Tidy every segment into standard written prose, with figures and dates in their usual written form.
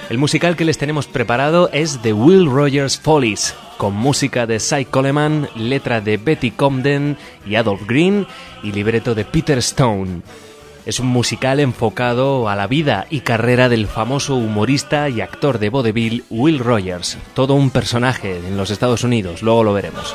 El musical que les tenemos preparado es The Will Rogers Follies, con música de Cy Coleman, letra de Betty Comden y Adolph Green y libreto de Peter Stone. Es un musical enfocado a la vida y carrera del famoso humorista y actor de vodevil Will Rogers, todo un personaje en los Estados Unidos, luego lo veremos.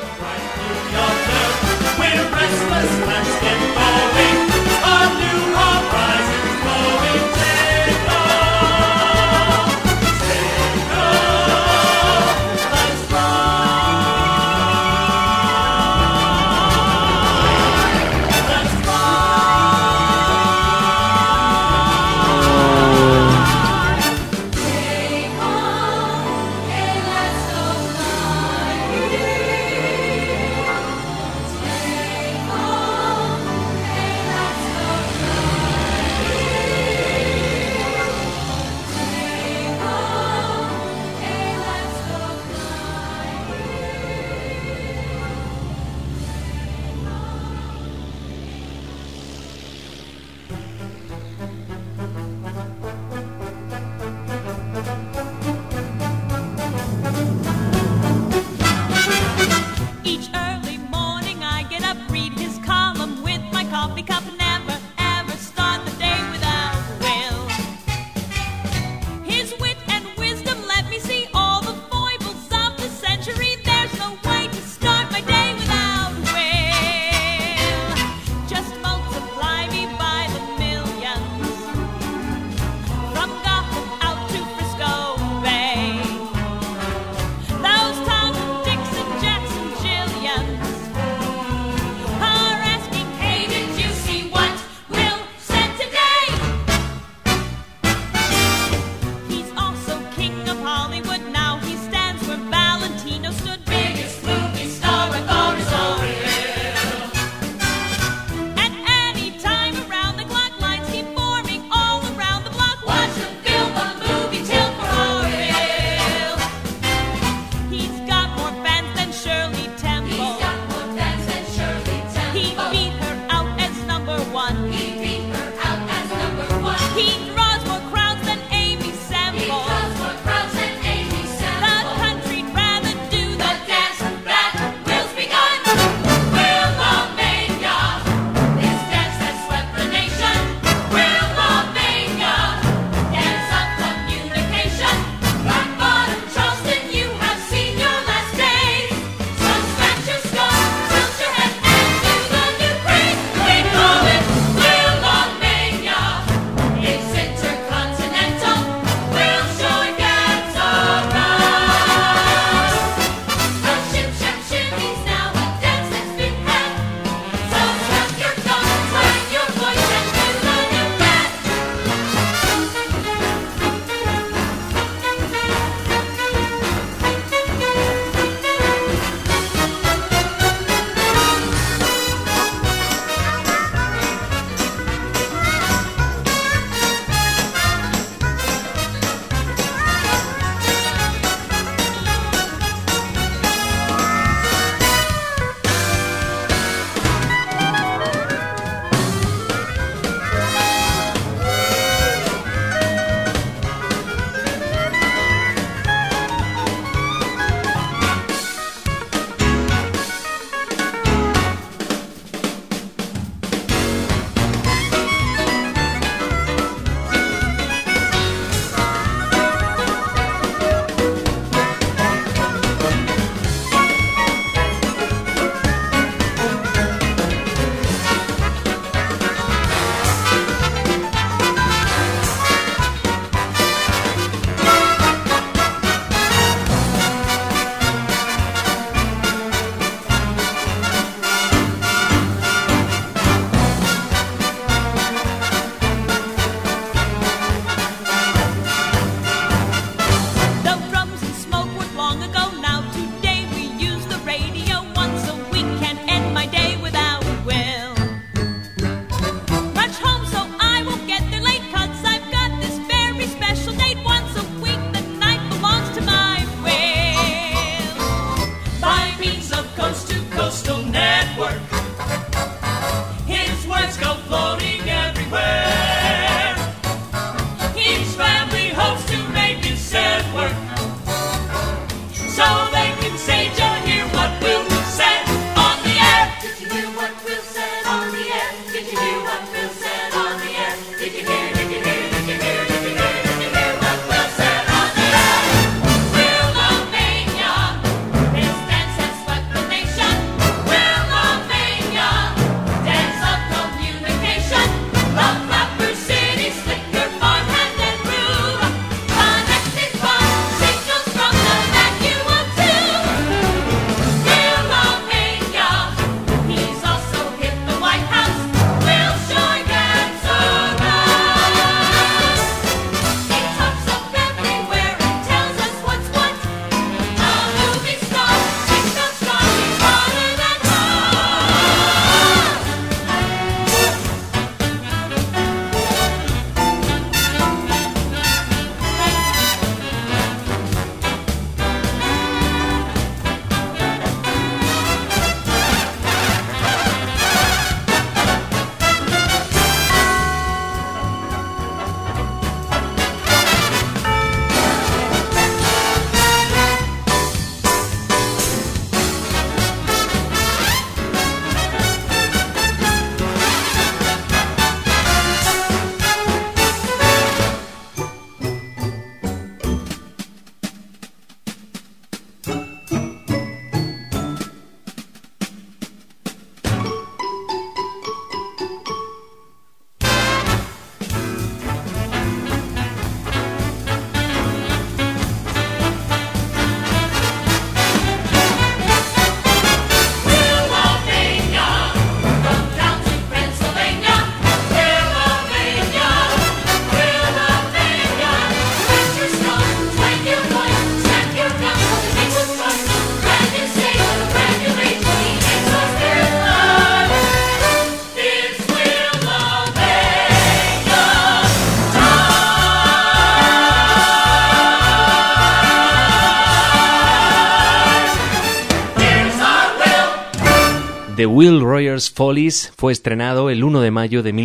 The Will Rogers Follies fue estrenado el 1 de mayo de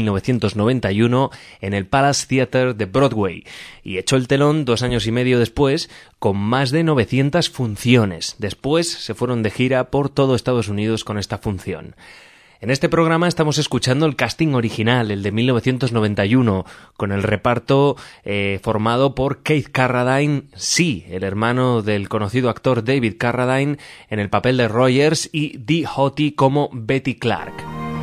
1991 en el Palace Theatre de Broadway y echó el telón 2 años y medio después con más de 900 funciones. Después se fueron de gira por todo Estados Unidos con esta función. En este programa estamos escuchando el casting original, el de 1991, con el reparto formado por Keith Carradine, sí, el hermano del conocido actor David Carradine, en el papel de Rogers, y Dee Hoty como Betty Clark.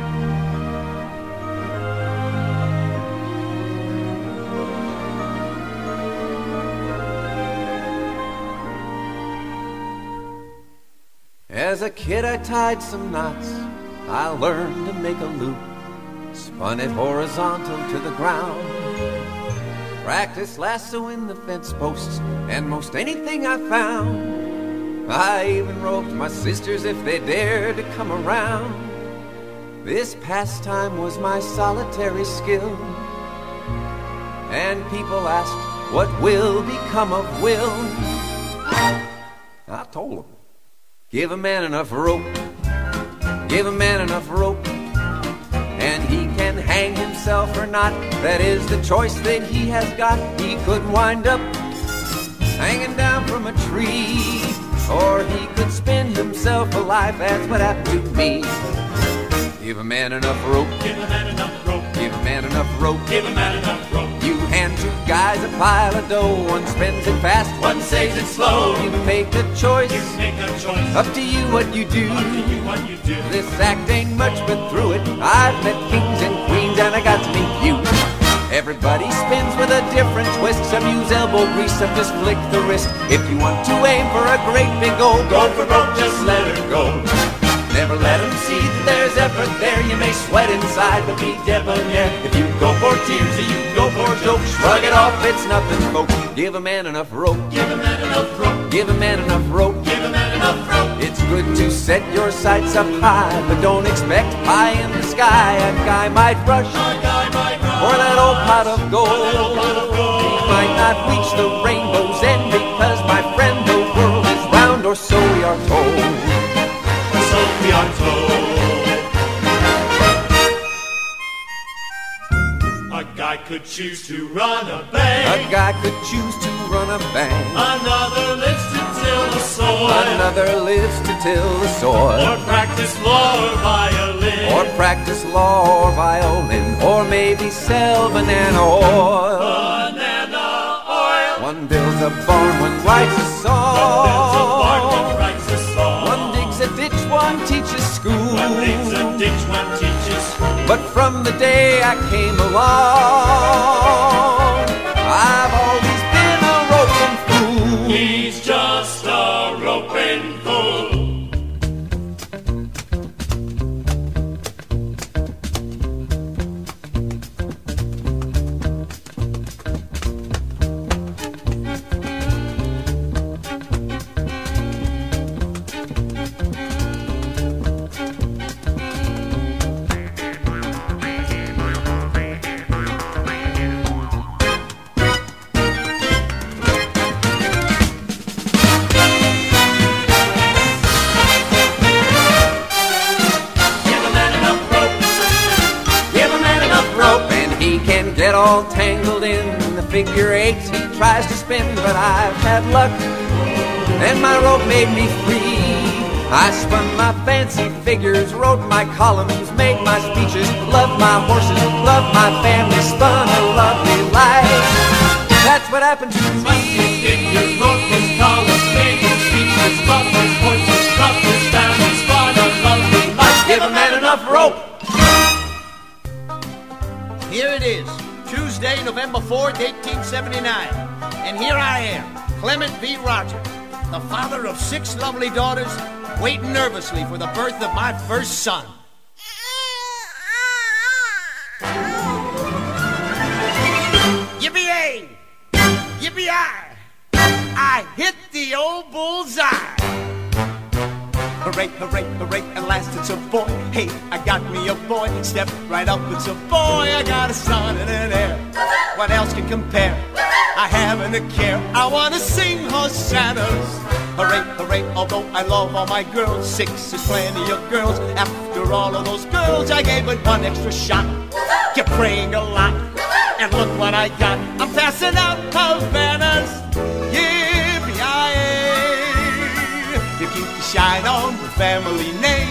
As a kid I tied some knots, I learned to make a loop, spun it horizontal to the ground, practiced lassoing the fence posts and most anything I found. I even roped my sisters if they dared to come around. This pastime was my solitary skill, and people asked, what will become of Will? I told them, give a man enough rope, give a man enough rope, and he can hang himself or not. That is the choice that he has got. He could wind up hanging down from a tree, or he could spin himself alive. That's what happened to me. Give a man enough rope, give a man enough rope, give a man enough rope, give a man enough rope. You hand 2 guys a pile of dough, one spins it fast, One saves it slow. You make a choice, You make a choice. up to you what you do. Up to you what you do. This act ain't much, but through it I've met kings and queens, and I got to meet you. Everybody spins with a different twist. Some use elbow grease, some just flick the wrist. If you want to aim for a great big goal, Go for broke, just let her go. never let them see that there's effort there. You may sweat inside, but be debonair. If you go for tears or you go for jokes, shrug it off, it's nothing, folks. Give a man enough rope, Give a man enough rope, give a man enough rope. give a man enough rope. It's good to set your sights up high, but don't expect pie in the sky. A guy might rush A guy might run for that old pot of gold. pot of gold. He might not reach the rainbow's end, because, my friend, the world is round, or so we are told. So we are told. A guy guy could choose to run a bank. A guy could choose to run a bank. Another lives to till the soil. Another lives to till the soil. Or practice law or violin. Or practice law or violin. Or maybe sell banana oil. Banana oil. One builds a barn, one writes a song. One builds a barn, one writes a song. One digs a ditch, one teaches school. One digs a ditch, one teaches school. But from the day I came along, I've always been a roping fool. He's just a roping fool. Get all tangled in the figure eights he tries to spin, but I've had luck, and my rope made me free. I spun my fancy figures, wrote my columns, made my speeches, loved my horses, loved my family, spun a lovely life. That's what happened to me. Figures, wrote his columns, made his speeches, loved his horses, loved his family, spun a lovely life. Give a man enough rope. Here it is, Tuesday, November 4th, 1879. And here I am, Clement V. Rogers, the father of 6 lovely daughters, waiting nervously for the birth of my first son. Yippee-yay! Yippee-yi! I hit the old bullseye! Hooray, hooray, hooray, at last it's a boy. Hey, I got me a boy. Step right up, it's a boy. I got a son and an heir. What else can compare? I haven't a care. I want to sing hosannas. Hooray, hooray, although I love all my girls. 6 is plenty of girls. After all of those girls, I gave it one extra shot. Kept praying a lot. And look what I got. I'm passing out Havanas. Yippee-yi-yi. You keep the shine on the family name.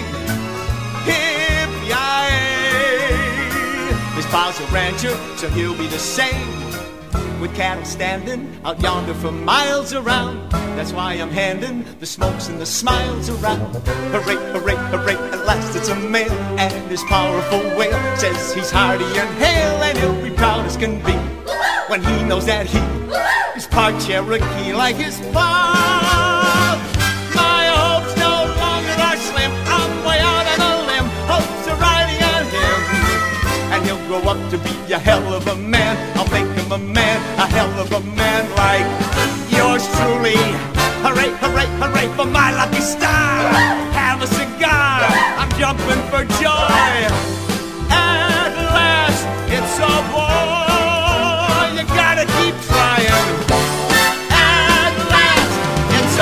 Hippie-yi-yi. His pa's a rancher, so he'll be the same. With cattle standing out yonder for miles around. That's why I'm handing the smokes and the smiles around. Hooray, hooray, hooray, at last it's a male. And his powerful wail says he's hearty and hale. And he'll be proud as can be when he knows that he is part Cherokee like his pa. Grow up to be a hell of a man. I'll make him a man, a hell of a man like yours truly. Hooray, hooray, hooray for my lucky star. Have a cigar, I'm jumping for joy. At last, it's a boy. You gotta keep trying. At last, it's a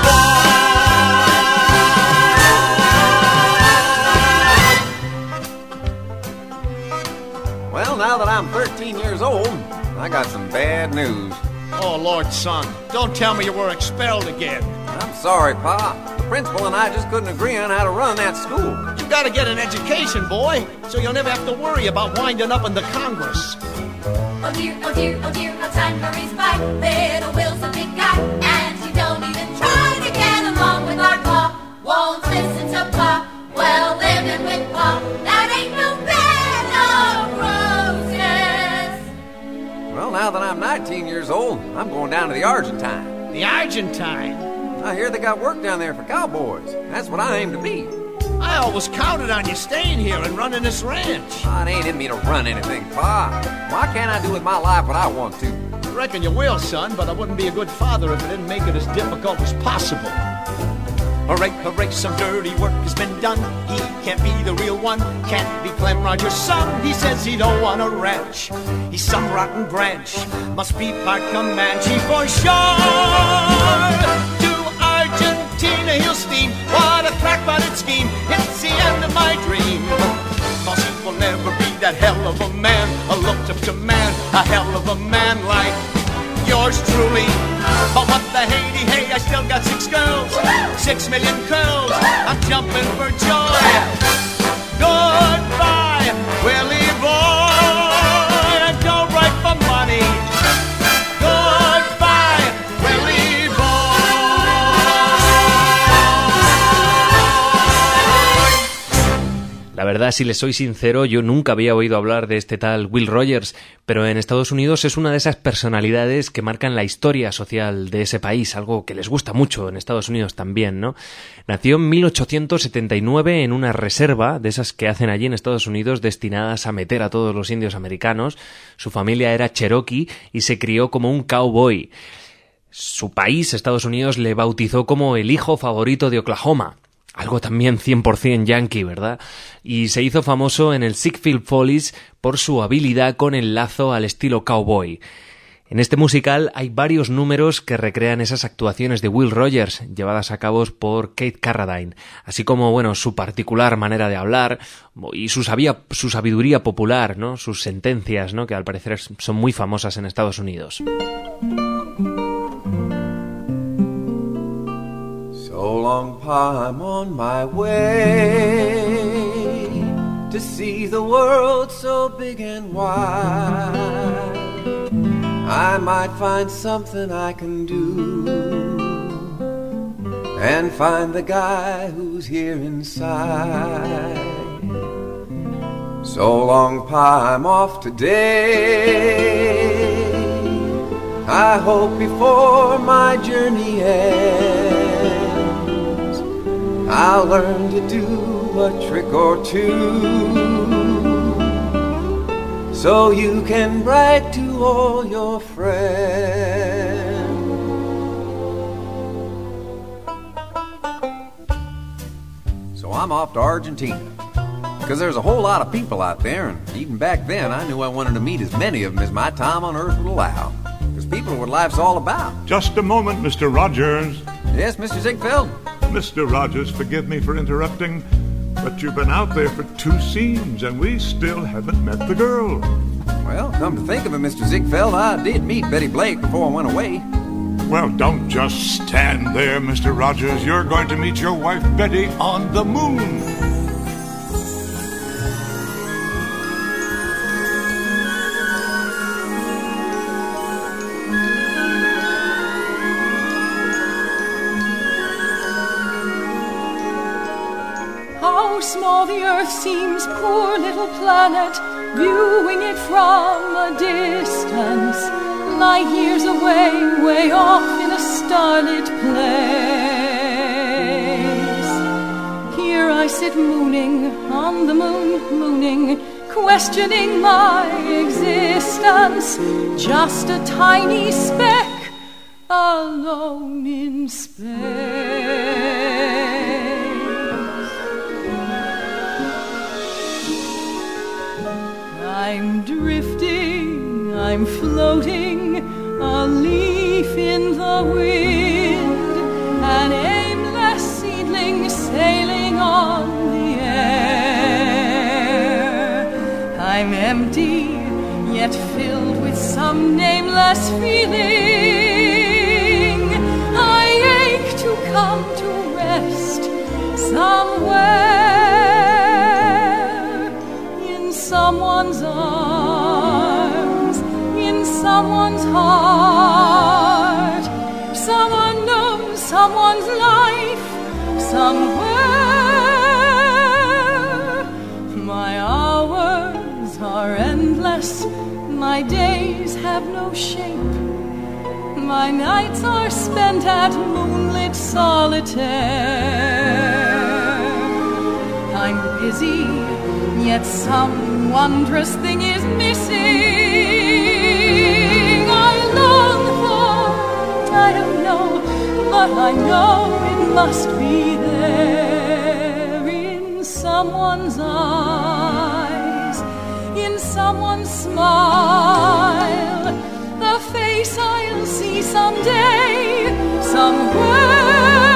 Well, now that I'm 13 years old, I got some bad news. Oh, Lord, son, don't tell me you were expelled again. I'm sorry, Pa. The principal and I just couldn't agree on how to run that school. You gotta get an education, boy, so you'll never have to worry about winding up in the Congress. Oh dear, oh dear, oh dear, how time hurries by. Little Will's a big guy, and he don't even try to get along with our Pa. Won't listen to Pa. Well, living with Pa, that ain't no bed of roses. Well, now that I'm 19 years old, I'm going down to the Argentine. The Argentine? I hear they got work down there for cowboys. That's what I aim to be. I always counted on you staying here and running this ranch. It ain't in me to run anything, Pa. Why can't I do with my life what I want to? I reckon you will, son, but I wouldn't be a good father if I didn't make it as difficult as possible. Hooray, hooray, some dirty work has been done. He can't be the real one, can't be Clem Rogers' son. He says he don't want a ranch, he's some rotten branch. Must be part Comanche for sure. To Argentina he'll steam, what a crack-butted scheme. It's the end of my dream, 'cause he will never be that hell of a man. I looked up to man, a hell of a man like yours truly. But what the hey, I still got 6 girls, 6 million curls. I'm jumping for joy. Goodbye, Willie boy. I don't write for money. Goodbye, Willie boy. La verdad, si les soy sincero, yo nunca había oído hablar de este tal Will Rogers, pero en Estados Unidos es una de esas personalidades que marcan la historia social de ese país, algo que les gusta mucho en Estados Unidos también, ¿no? Nació en 1879 en una reserva de esas que hacen allí en Estados Unidos destinadas a meter a todos los indios americanos. Su familia era cherokee y se crió como un cowboy. Su país, Estados Unidos, le bautizó como el hijo favorito de Oklahoma. Algo también 100% yankee, ¿verdad? Y se hizo famoso en el Ziegfeld Follies por su habilidad con el lazo al estilo cowboy. En este musical hay varios números que recrean esas actuaciones de Will Rogers, llevadas a cabo por Kate Carradine, así como, bueno, su particular manera de hablar y su sabiduría popular, ¿no? Sus sentencias, ¿no? Que al parecer son muy famosas en Estados Unidos. So long, Pa, I'm on my way to see the world so big and wide. I might find something I can do and find the guy who's here inside. So long, Pa, I'm off today. I hope before my journey ends I'll learn to do a trick or two, so you can brag to all your friends. So I'm off to Argentina, because there's a whole lot of people out there, and even back then I knew I wanted to meet as many of them as my time on Earth would allow, because people are what life's all about. Just a moment, Mr. Rogers. Yes, Mr. Ziegfeld? Mr. Rogers, forgive me for interrupting, but you've been out there for 2 scenes, and we still haven't met the girl. Well, come to think of it, Mr. Ziegfeld, I did meet Betty Blake before I went away. Well, don't just stand there, Mr. Rogers. You're going to meet your wife, Betty, on the moon. How small the earth seems, poor little planet, viewing it from a distance, light years away, way off in a starlit place. Here I sit mooning on the moon, mooning, questioning my existence, just a tiny speck alone in space. I'm drifting, I'm floating, a leaf in the wind, an aimless seedling sailing on the air. I'm empty, yet filled with some nameless feeling. I ache to come to rest somewhere in someone's arms, in someone's heart. Someone knows someone's life somewhere. My hours are endless, my days have no shape, my nights are spent at moonlit solitaire. I'm busy, yet some wondrous thing is missing. I long for, I don't know, but I know it must be there in someone's eyes, in someone's smile, the face I'll see someday, somewhere.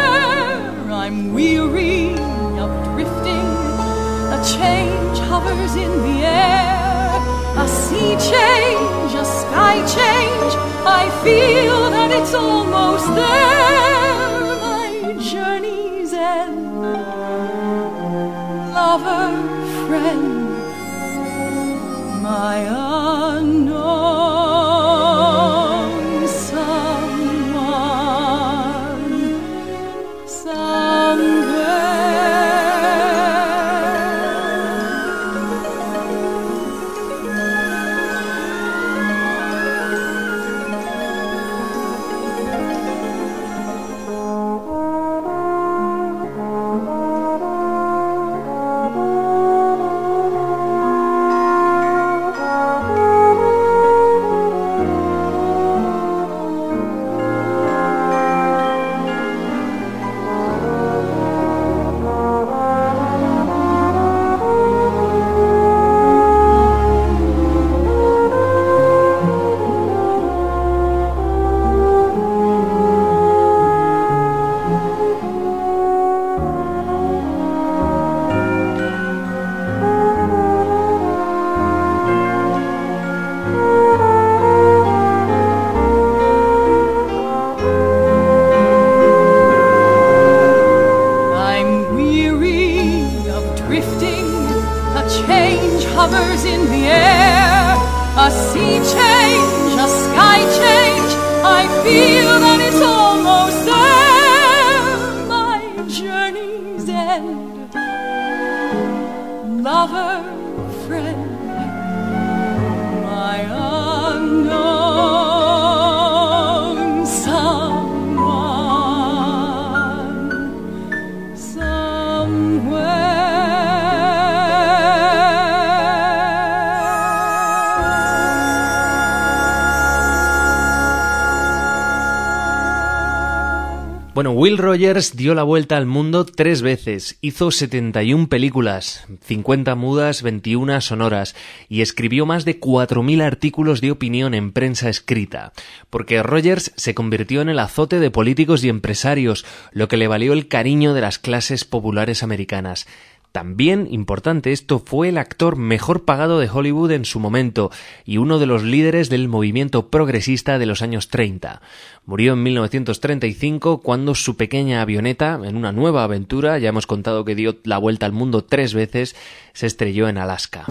I'm weary of drifting, a change hovers hovers in the air. A sea change, a sky change, I feel that it's almost there. My journey's end, lover, friend, my unknown someone, somewhere. Hovers in the air, a sea change, a sky change, I feel that it's almost there. My journey's end, lover, friend, my unknown someone, somewhere. Bueno, Will Rogers dio la vuelta al mundo 3 veces, hizo 71 películas, 50 mudas, 21 sonoras, y escribió más de 4.000 artículos de opinión en prensa escrita, porque Rogers se convirtió en el azote de políticos y empresarios, lo que le valió el cariño de las clases populares americanas. También, importante esto, fue el actor mejor pagado de Hollywood en su momento y uno de los líderes del movimiento progresista de los años 30. Murió en 1935 cuando su pequeña avioneta, en una nueva aventura, ya hemos contado que dio la vuelta al mundo 3 veces, se estrelló en Alaska.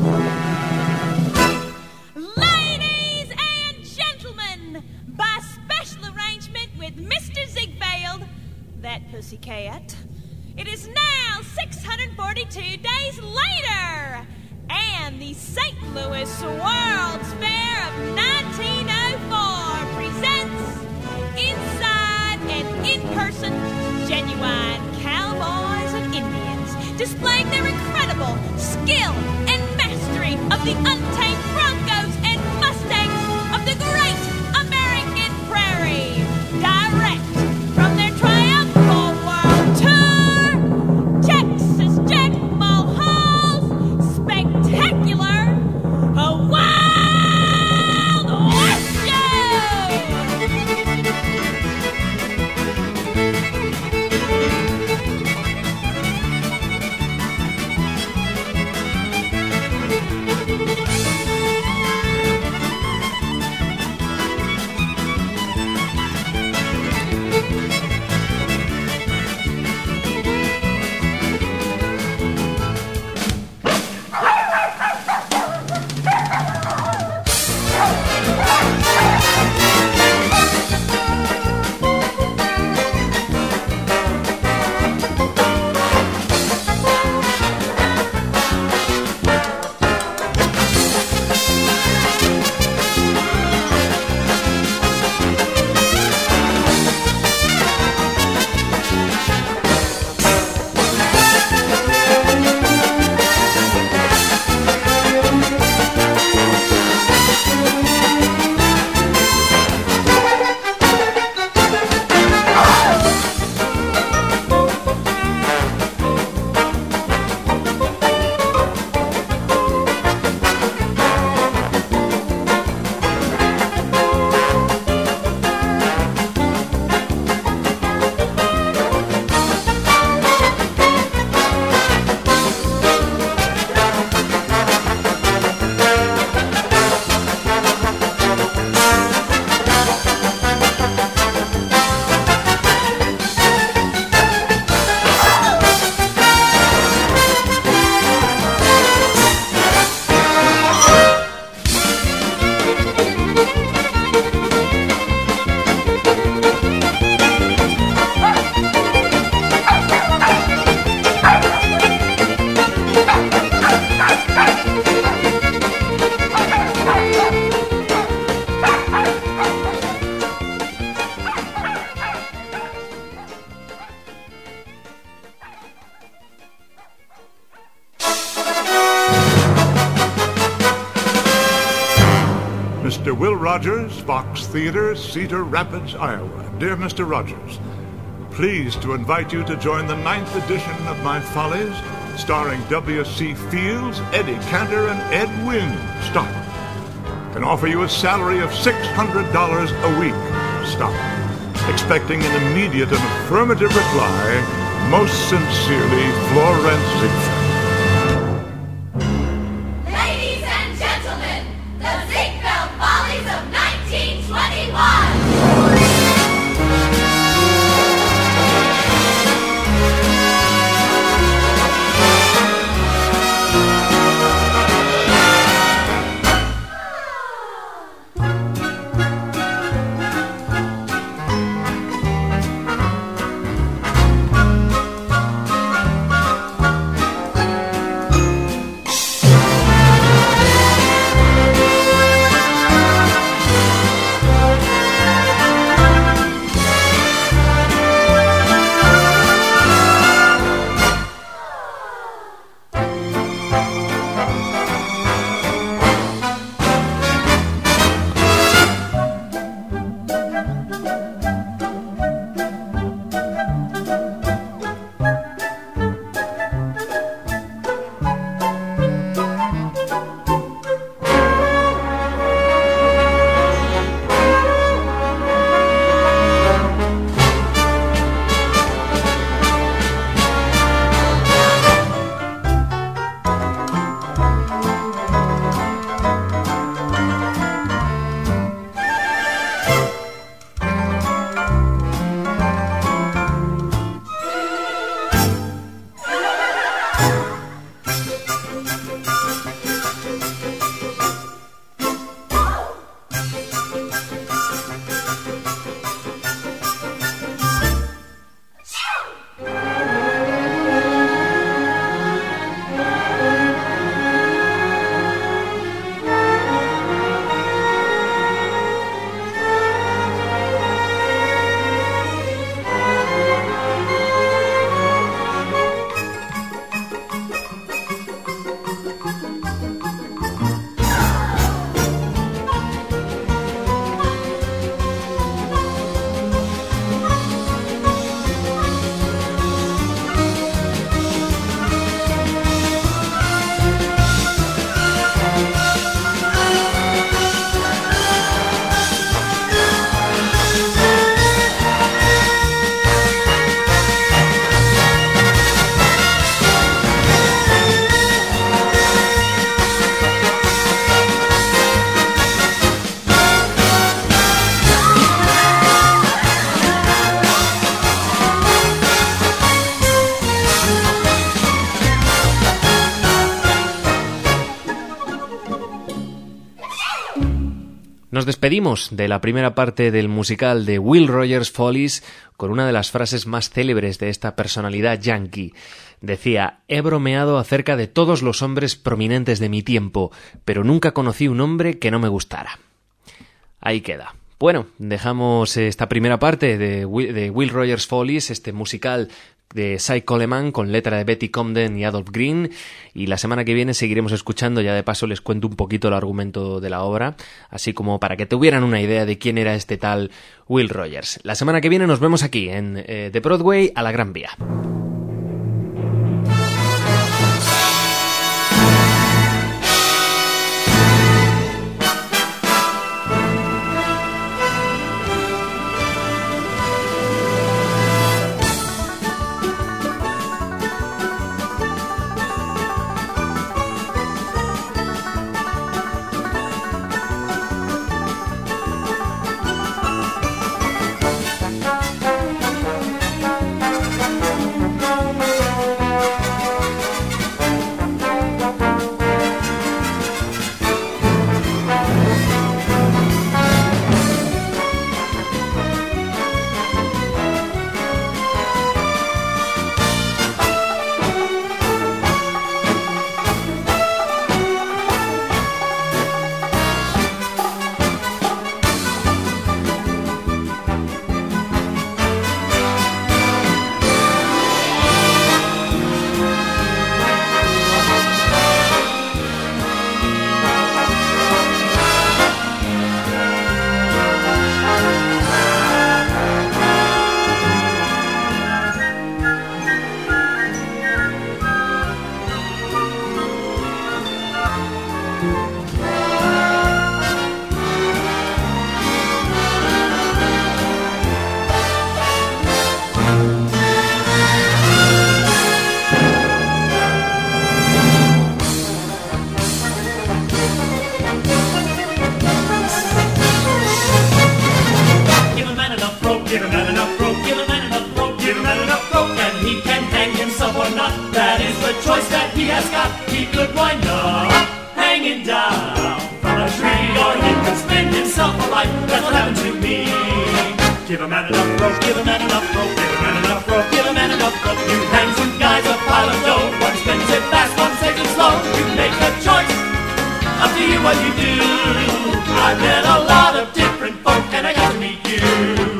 Ladies and gentlemen, by special arrangement with Mr. Ziegfeld, that pussycat, it is now 642 days later, and the St. Louis World's Fair of 1904 presents inside and in-person genuine cowboys and Indians, displaying their incredible skill and mastery of the untamed broncos and mustangs of the great American prairie, direct from their triumphal world tour, Texas Jack Mulhall's spectacular Wild West Show! Mr. Will Rogers, Fox Theater, Cedar Rapids, Iowa. Dear Mr. Rogers, pleased to invite you to join the 9th edition of My Follies, starring W.C. Fields, Eddie Cantor, and Ed Wynn. Stop. Can offer you a salary of $600 a week. Stop. Expecting an immediate and affirmative reply. Most sincerely, Florence Ziegfeld. Ladies and gentlemen, the Ziegfeld Follies of 1921. Nos despedimos de la primera parte del musical de Will Rogers Follies con una de las frases más célebres de esta personalidad yankee. Decía: «He bromeado acerca de todos los hombres prominentes de mi tiempo, pero nunca conocí un hombre que no me gustara». Ahí queda. Bueno, dejamos esta primera parte de Will Rogers Follies, este musical de Cy Coleman con letra de Betty Comden y Adolph Green, y la semana que viene seguiremos escuchando. Ya de paso les cuento un poquito el argumento de la obra, así como para que tuvieran una idea de quién era este tal Will Rogers. La semana que viene nos vemos aquí en de Broadway a la Gran Vía. Give a man enough rope, give a man enough rope, give a man enough rope, give a man enough rope. You handsome guys a pile of dough. One spends it fast, one saves it slow. You make a choice, up to you what you do. I've met a lot of different folk and I got to meet you.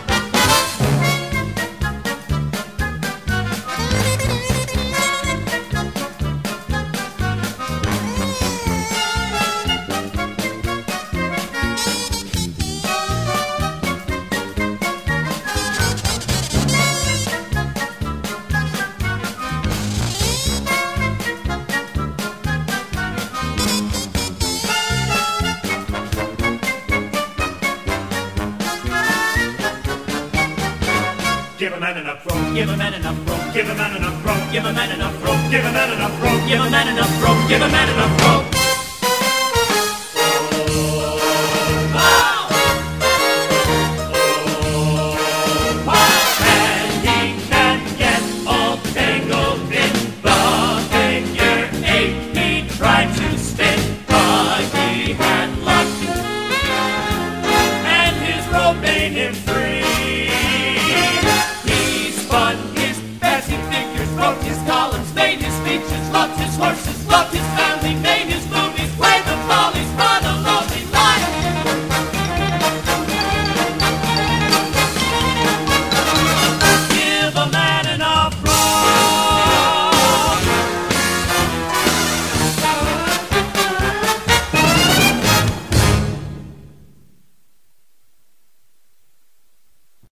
Give a man enough rope, give a man enough rope, give a man enough rope, give a man enough rope, give a man enough rope, give a man enough rope, give a man enough rope.